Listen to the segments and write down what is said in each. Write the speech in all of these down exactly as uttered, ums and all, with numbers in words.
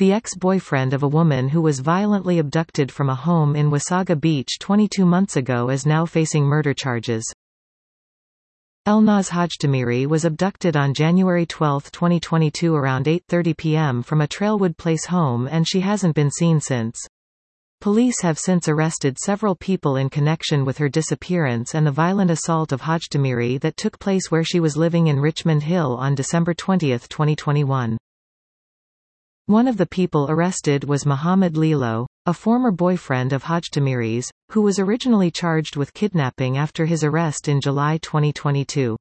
The ex-boyfriend of a woman who was violently abducted from a home in Wasaga Beach twenty-two months ago is now facing murder charges. Elnaz Hajtamiri was abducted on January twelfth twenty twenty-two around eight thirty p m from a Trailwood Place home, and she hasn't been seen since. Police have since arrested several people in connection with her disappearance and the violent assault of Hajtamiri that took place where she was living in Richmond Hill on December twentieth twenty twenty-one. One of the people arrested was Muhammad Lilo, a former boyfriend of Hajtamiri's, who was originally charged with kidnapping after his arrest in July twenty twenty-two.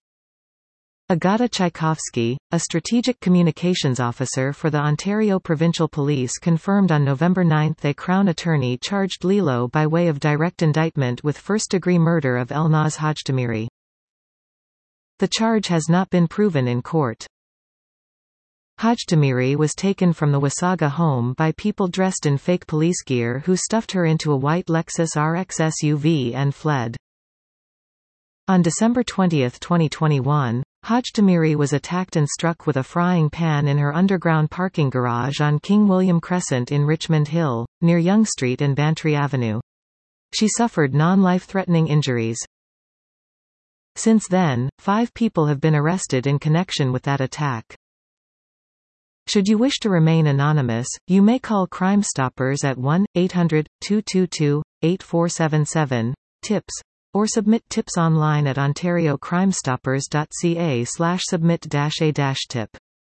Agata Tchaikovsky, a strategic communications officer for the Ontario Provincial Police, confirmed on November ninth a Crown attorney charged Lilo by way of direct indictment with first-degree murder of Elnaz Hajtamiri. The charge has not been proven in court. Hajtamiri was taken from the Wasaga home by people dressed in fake police gear who stuffed her into a white Lexus R X S U V and fled. On December twentieth twenty twenty-one, Hajtamiri was attacked and struck with a frying pan in her underground parking garage on King William Crescent in Richmond Hill, near Yonge Street and Bantry Avenue. She suffered non-life-threatening injuries. Since then, five people have been arrested in connection with that attack. Should you wish to remain anonymous, you may call Crime Stoppers at one eight hundred two two two eight four seven seven, TIPS, or submit tips online at ontario crime stoppers dot c a slash submit dash a dash tip.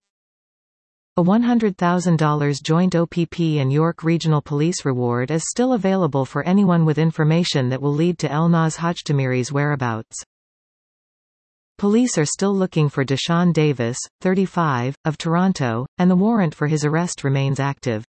A one hundred thousand dollars joint O P P and York Regional Police reward is still available for anyone with information that will lead to Elnaz Hajtamiri's whereabouts. Police are still looking for Deshaun Davis, thirty-five, of Toronto, and the warrant for his arrest remains active.